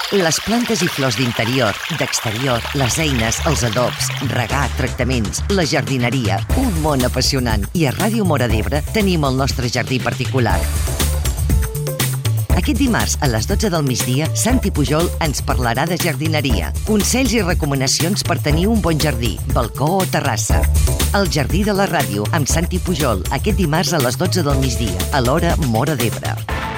Les plantes i flors d'interior, d'exterior, les eines, els adobs, regar, tractaments, la jardineria, un món apassionant. I a Ràdio Móra d'Ebre tenim el nostre jardí particular. Aquest dimarts, a les 12 del migdia, Santi Pujol ens parlarà de jardineria, consells i recomanacions per tenir un bon jardí, balcó o terrassa. El Jardí de la Ràdio, amb Santi Pujol, aquest dimarts a les 12 del migdia, a l'hora Móra d'Ebre.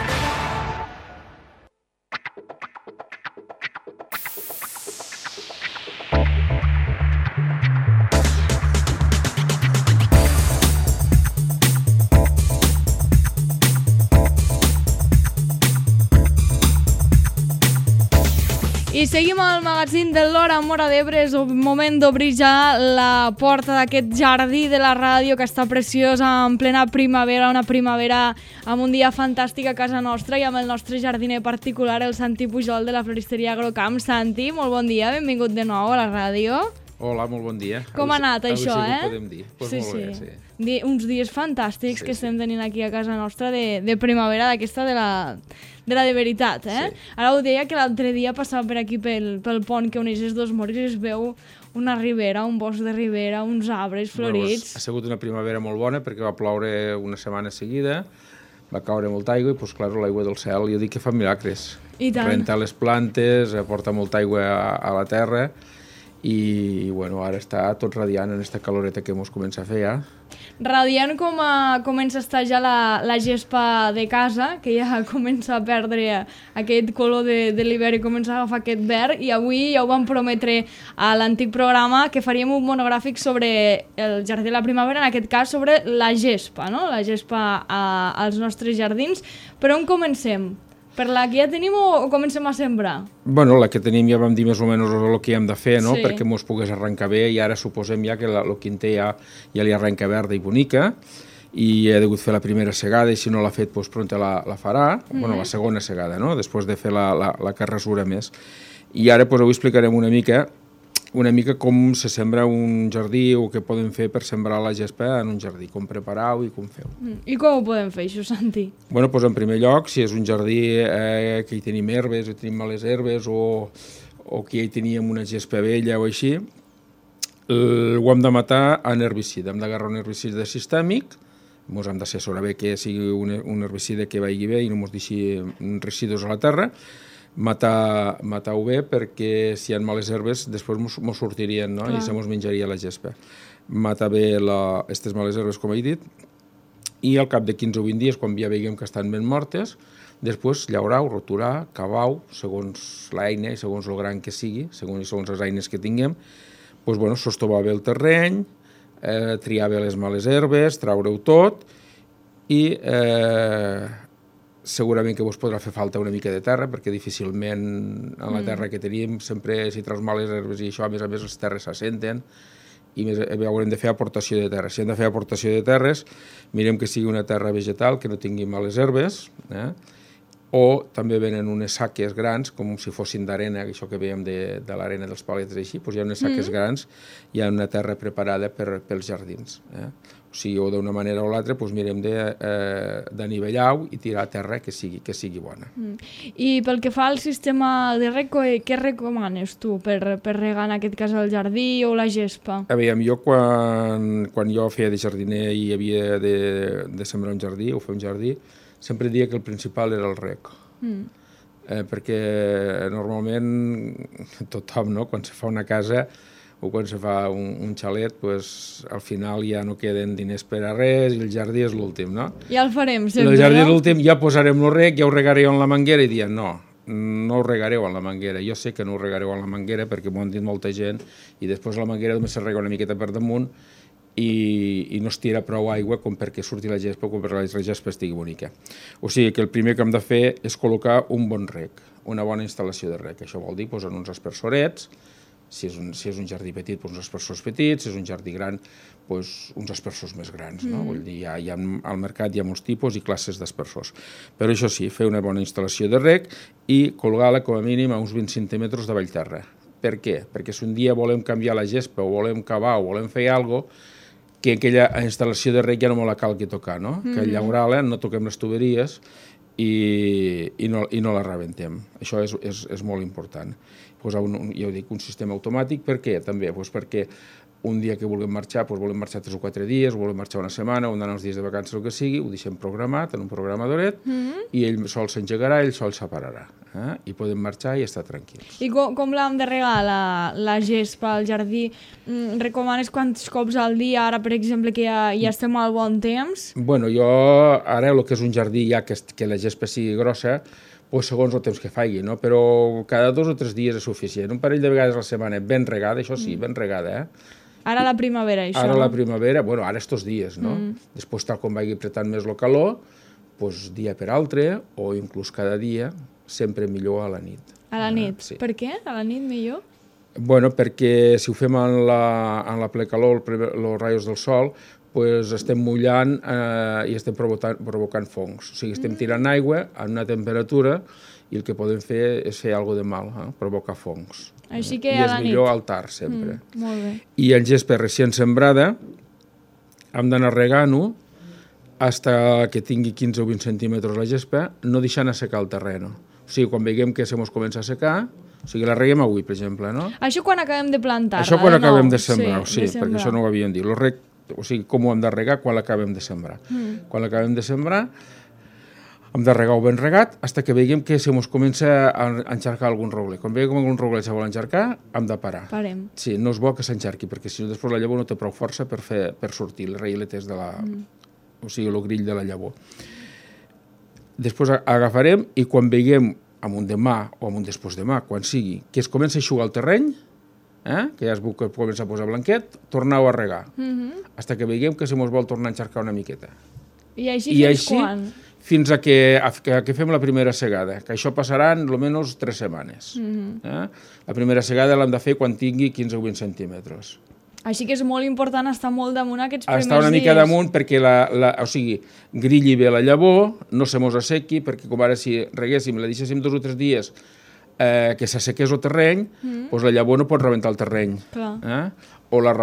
I seguim al magazín de l'Hora Móra d'Ebre. És el moment d'obrir ja la porta d'aquest jardí de la ràdio que està preciosa en plena primavera, una primavera amb un dia fantàstic a casa nostra i amb el nostre jardiner particular, el Santi Pujol de la floristeria Agrocamp. Santi, molt bon dia, benvingut de nou a la ràdio. Hola, molt bon dia. Com ha anat això, eh? Podem dir. Pues sí, molt bé, sí. Uns dies fantàstics que estem tenint aquí a casa nostra de primavera, d'aquesta de la de veritat, eh? Sí. Ara ho deia que l'altre dia passava per aquí pel pont que uneix els dos morris i es veu una ribera, un bosc de ribera, uns arbres florits. Bueno, ha sigut una primavera molt bona perquè va ploure una setmana seguida, va caure molta aigua i, doncs, clar, l'aigua del cel, jo dic que fa milagres. I tant. Renta les plantes, aporta molta aigua a la terra i, bueno, ara està tot radiant en aquesta caloreta que ens comença a fer ja. Radiant com comença a estar ja la gespa de casa, que ja comença a perdre aquest color de l'hivern i comença a agafar aquest verd, i avui ja ho vam prometre a l'antic programa que faríem un monogràfic sobre el jardí de la primavera, en aquest cas sobre la gespa, no? La gespa als nostres jardins. Per on comencem? Per la que ja tenim o comencem a sembrar? Bueno, la que tenim ja vam dir més o menys el que hem de fer, no? Sí. Perquè mos pogués arrencar bé, i ara suposem ja que el quinter ja li arrenca verda i bonica, i he degut fer la primera segada, i si no l'ha fet, doncs pronta la farà, bueno, la segona segada, no? Després de fer la carrasura més. I ara doncs, avui explicarem una mica com se sembra un jardí o què podem fer per sembrar la gespa en un jardí, com preparar-ho i com fer-ho. I com ho podem fer, això, Santi? Bueno, doncs en primer lloc, si és un jardí que hi tenim herbes o tenim males herbes o que hi teníem una gespa vella o així, ho hem de matar en herbicida. Hem d'agarrar un herbicida sistèmic, ens hem d'assessorar bé que sigui un herbicida que vagi bé i no ens deixi residus a la terra, matar-ho bé perquè si hi ha males herbes després ens sortirien, no? I se ens menjaria la gespa. Matar bé aquestes males herbes, com he dit, i al cap de 15 o 20 dies, quan ja veiem que estan ben mortes, després llaurau, roturar, cavau, segons l'eina i segons el gran que sigui, segons les eines que tinguem, doncs, bueno, sostovar bé el terreny, triar bé les males herbes, traure-ho tot i segurament que vos podrà fer falta una mica de terra, perquè difícilment en la terra que tenim, sempre si treus males herbes i això, a més les terres s'assenten i haurem de fer aportació de terra. Si hem de fer aportació de terres, mirem que sigui una terra vegetal, que no tingui males herbes, o també venen unes saques grans, com si fossin d'arena, això que veiem de l'arena dels paletes així, doncs hi ha unes saques grans, hi ha una terra preparada pels jardins. O sigui, o d'una manera o l'altra, doncs mirem d'anivellar-ho i tirar terra que sigui bona. I pel que fa al sistema de reg, què recomanes tu per regar en aquest cas el jardí o la gespa? A veure, jo quan jo feia de jardiner i havia de sembrar un jardí o fer un jardí, sempre dia que el principal era el reg. Perquè normalment tothom, no? Quan se fa una casa o quan se fa un xalet, pues, al final ja no queden diners per a res i el jardí és l'últim, no? Ja el farem sempre, el jardí és l'últim, ja posarem el reg, ja ho regareu en la manguera, i diem, no ho regareu en la manguera. Jo sé que no ho regareu en la manguera perquè m'ho han dit molta gent, i després la manguera només se rega una miqueta per damunt i no es tira prou aigua com perquè surti la gespa o com perquè la gespa estigui bonica. O sigui que el primer que hem de fer és col·locar un bon reg, una bona instal·lació de reg. Això vol dir posar uns aspersorets. Si és un jardí petit, doncs uns aspersors petits, si és un jardí gran, doncs uns aspersors més grans, no? Vull dir, al mercat hi ha molts tipus i classes d'aspersors. Però això sí, fer una bona instal·lació de reg i colgar-la com a mínim a uns 20 centímetres de vallterra. Per què? Perquè si un dia volem canviar la gespa o volem cavar o volem fer alguna cosa, que aquella instal·lació de reg ja no me la calgui tocar, no? Que llaurar-la, no toquem les tuberies i no la rebentem. Això és molt important. Posar, ja ho dic, un sistema automàtic. Per què? També perquè un dia que vulguem marxar 3 o 4 dies, volem marxar una setmana, o anar uns dies de vacances, el que sigui, ho deixem programat en un programadoret i ell sol s'engegarà, ell sol s'apararà. I podem marxar i estar tranquils. I com l'hem de regar, la gespa al jardí? Recomanes quants cops al dia, ara, per exemple, que ja estem al bon temps? Bueno, jo ara el que és un jardí, ja que la gespa sigui grossa, segons el temps que faci, no? Però cada 2 o 3 dies és suficient. Un parell de vegades a la setmana ben regada, això sí, ben regada, Ara la primavera, això, Ara la primavera, bueno, ara estos dies, no? Després, tal com vagi apretant més la calor, dia per altre, o inclús cada dia, sempre millor a la nit. A la nit? Sí. Per què? A la nit millor? Bueno, perquè si ho fem en la ple calor, els raios del sol, estem mullant i estem provocant fongs. O sigui, estem tirant aigua a una temperatura i el que podem fer és fer alguna cosa de mal, provocar fongs. Així que I a la nit. és millor al tard, sempre. Molt bé. I en gespa recient sembrada hem d'anar regant-ho fins que tingui 15 o 20 centímetres la gespa, no deixant assecar el terreny. O sigui, quan veiem que se mos comença a assecar, o sigui, la reguem avui, per exemple, no? Això quan acabem de plantar-la? Això quan acabem de sembrar, sí, de perquè això no ho havíem dit. O sigui, com ho hem de regar quan l'acabem de sembrar. Quan l'acabem de sembrar, hem de regar-ho ben regat fins que veiem que se mos comença a encharcar algun rogle. Quan veiem que algun rogle se vol encharcar, hem de parar. Parem. Sí, no és bo que s'encharqui, perquè si no després la llavor no té prou força per sortir les raïletes de o sigui, el grill de la llavor. Després agafarem i quan veiem amb un demà o amb un després demà, quan sigui, que es comença a eixugar el terreny, que ja es veu que comença a posar blanquet, torneu a regar, fins que veiem que se mos vol tornar a encharcar una miqueta. I així quan? Fins a que fem la primera segada, que això passarà en almenys 3 setmanes. La primera segada l'hem de fer quan tingui 15 o 20 centímetres. Així que és molt important estar molt damunt aquests primers dies. Estar una mica damunt perquè o sigui, grilli bé la llavor, no se mos assequi, perquè com ara si reguéssim, la deixéssim 2 o 3 dies que s'assequés el terreny, doncs la llavor no pot rebentar el terreny. O la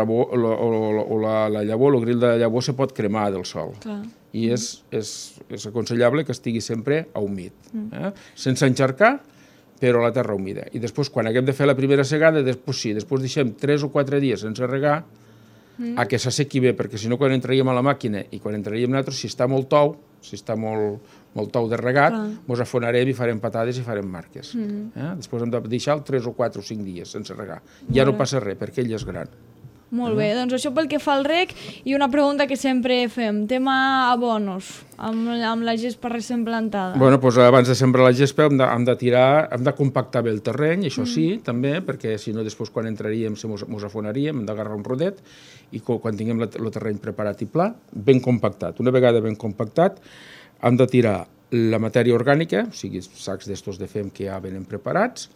llavor, el grill de la llavor se pot cremar del sol. I és aconsellable que estigui sempre humit, sense encharcar, però la terra humida. I després, quan haguem de fer la primera segada, després deixem 3 o 4 dies sense regar, a que s'assequi bé, perquè si no, quan entraríem a la màquina i quan entraríem nosaltres, si està molt tou, si està molt tou de regat, ens afonarem i farem patades i farem marques. Després hem de deixar 3 o 4 o 5 dies sense regar. Ja no passa res, perquè ell és gran. Molt bé, doncs això pel que fa al reg. I una pregunta que sempre fem, tema abonos, amb la gespa recent plantada. Bueno, doncs abans de sembrar la gespa hem de compactar bé el terreny, això sí, també, perquè si no després quan entraríem mos afonaríem, hem d'agarrar un rodet i quan tinguem el terreny preparat i pla, ben compactat. Una vegada ben compactat, hem de tirar la matèria orgànica, o sigui, sacs d'estos de fem que ja venen preparats,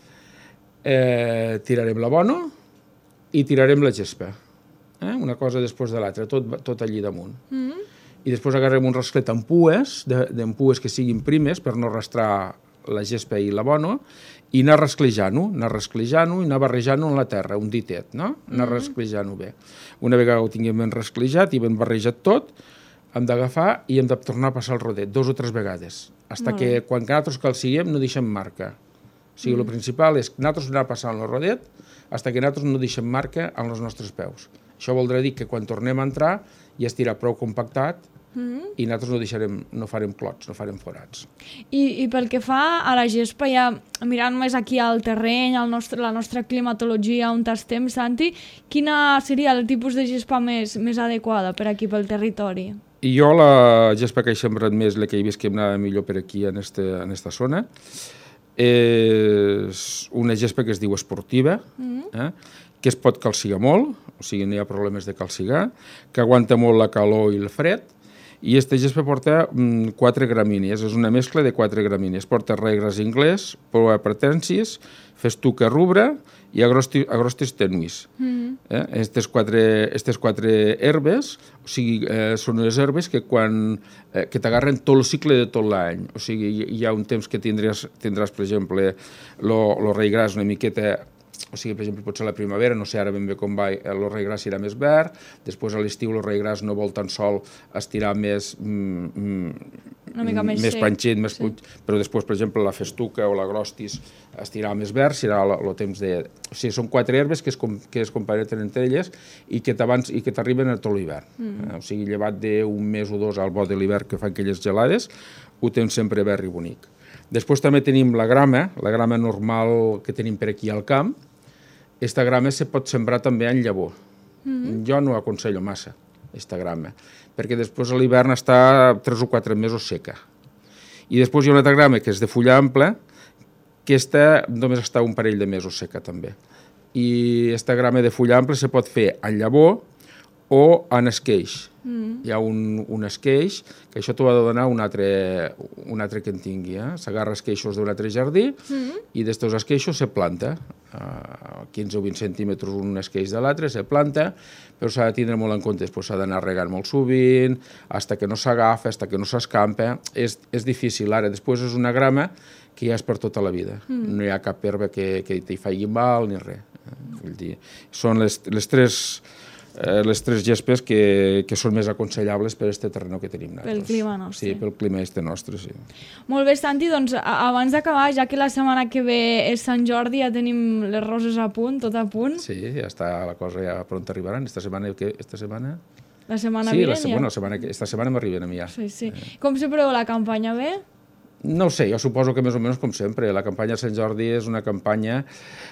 tirarem l'abono i tirarem la gespa. Una cosa després de l'altra, tot allí damunt. I després agarrem un rasclet amb pues que siguin primes per no arrastrar la gespa i l'abono, i anar rasclejant-ho i anar barrejant-ho en la terra, un ditet, no? Anar rasclejant-ho bé. Una vegada ho tinguem ben rasclejat i ben barrejat tot, hem d'agafar i hem de tornar a passar el rodet 2 o 3 vegades, fins que quan nosaltres calciguem no deixem marca. O sigui, el principal és nosaltres anar passant el rodet fins que nosaltres no deixem marca en els nostres peus. Això voldrà dir que quan tornem a entrar ja estirà prou compactat i nosaltres no farem clots, no farem forats. I pel que fa a la gespa, ja mirant més aquí al terreny, la nostra climatologia on estem, Santi, quina seria el tipus de gespa més adequada per aquí, pel territori? I jo la gespa que he sembrat més, la que he vist que em anava millor per aquí, en esta zona, és una gespa que es diu esportiva, que es pot calcigar molt, o sigui, no hi ha problemes de calcigar, que aguanta molt la calor i el fred, i aquesta gespa porta 4 gramínies, és una mescla de 4 gramínies. Porta regres inglès, proa pretensis, festuca rubra i agrostis tenuis. Aquestes 4 herbes, o sigui, són unes herbes que t'agarren tot el cicle de tot l'any. O sigui, hi ha un temps que tindràs, per exemple, el rei gras una miqueta o sigui, per exemple, potser a la primavera, no sé ara ben bé com va, el rei gras irà més verd, després a l'estiu el rei gras no vol tan sol estirar més una mica més sec, panxit, més puig, però després, per exemple, la festuca o la grostis estirà més verd, serà el temps de... O sigui, són 4 herbes que es compareten entre elles i que t'arriben a tot l'hivern. O sigui, llevat d'un mes o 2 al bo de l'hivern que fan aquelles gelades, ho tens sempre verd i bonic. Després també tenim la grama normal que tenim per aquí al camp. Esta grama se pot sembrar també en llavor. Jo no aconsello massa, esta grama, perquè després a l'hivern està 3 o 4 mesos seca. I després hi ha una altra grama que és de fulla ampla, que esta només està un parell de mesos seca també. I esta grama de fulla ampla se pot fer en llavor o en esqueix. Hi ha un esqueix, que això t'ho ha de donar un altre que en tingui. S'agarra esqueixos d'un altre jardí i d'estos esqueixos se planta. 15 o 20 centímetres un esqueix de l'altre, se planta, però s'ha de tindre molt en compte, s'ha d'anar regant molt sovint, fins que no s'agafa, fins que no s'escampa. És difícil. Ara, després és una grama que ja és per tota la vida. No hi ha cap herba que t'hi faci mal ni res. Vull dir, són les tres gespes que són més aconsellables per aquest terreny que tenim nosaltres. Pel clima nostre. Sí, pel clima nostre, sí. Molt bé, Santi, doncs abans d'acabar, ja que la setmana que ve és Sant Jordi, ja tenim les roses a punt, tot a punt. Sí, ja està la cosa, ja pront arribaran. Esta setmana? La setmana vinent, ja? Bueno, esta setmana m'arriben a mi ja. Sí. Com se preveu la campanya bé? No ho sé, jo suposo que més o menys com sempre. La campanya de Sant Jordi és una campanya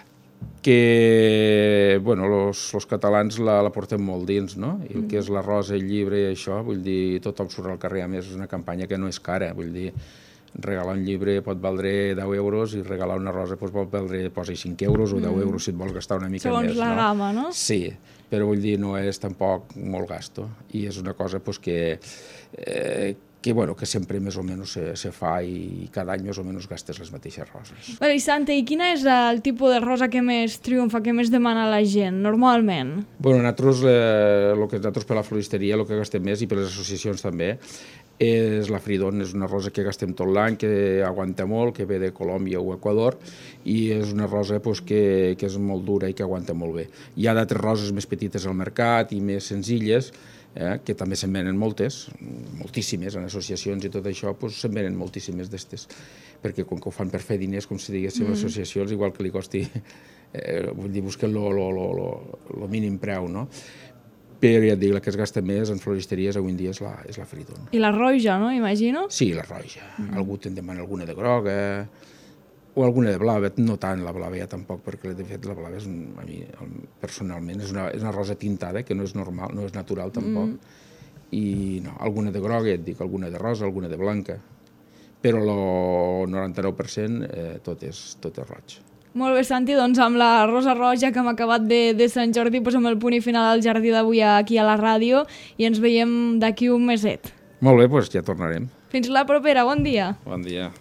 que, bueno, los catalans la portem molt dins, no? I el que és la rosa, el llibre i això, vull dir, tothom surt al carrer, a més és una campanya que no és cara, vull dir, regalar un llibre pot valdre 10 euros i regalar una rosa pot valdre, posa 5 euros o 10 euros si et vols gastar una mica segons més. Segons la gamma, no? Sí, però vull dir, no és tampoc molt gasto i és una cosa pues, que sempre més o menys se fa i cada any més o menys gastes les mateixes roses. I Santi, i quina és el tipus de rosa que més triomfa, que més demana la gent, normalment? Bueno, nosaltres per la floristeria, el que gastem més, i per les associacions també, és la Fridon. És una rosa que gastem tot l'any, que aguanta molt, que ve de Colòmbia o Equador, i és una rosa que és molt dura i que aguanta molt bé. Hi ha d'altres roses més petites al mercat i més senzilles, que també se'n venen moltíssimes, en associacions i tot això, se'n venen moltíssimes d'estes, perquè com que ho fan per fer diners, com si diguéssim, associacions, igual que li costi, vull dir, busquen el mínim preu, no? Però ja et dic, la que es gasta més en floristeries avui en dia és la Fridon. I la roja, no? Imagino? Sí, la roja. Algú te'n demana alguna de groga, o alguna de blava, no tant la blava ja tampoc, perquè de fet la blava és, a mi personalment és una rosa tintada que no és normal, no és natural tampoc, i no, alguna de groga, ja et dic, alguna de rosa, alguna de blanca, però el 99% tot és roig. Molt bé, Santi, doncs amb la rosa roja que hem acabat de Sant Jordi posem el punt i final al jardí d'avui aquí a la ràdio i ens veiem d'aquí un meset. Molt bé, doncs ja tornarem. Fins la propera, bon dia. Bon dia.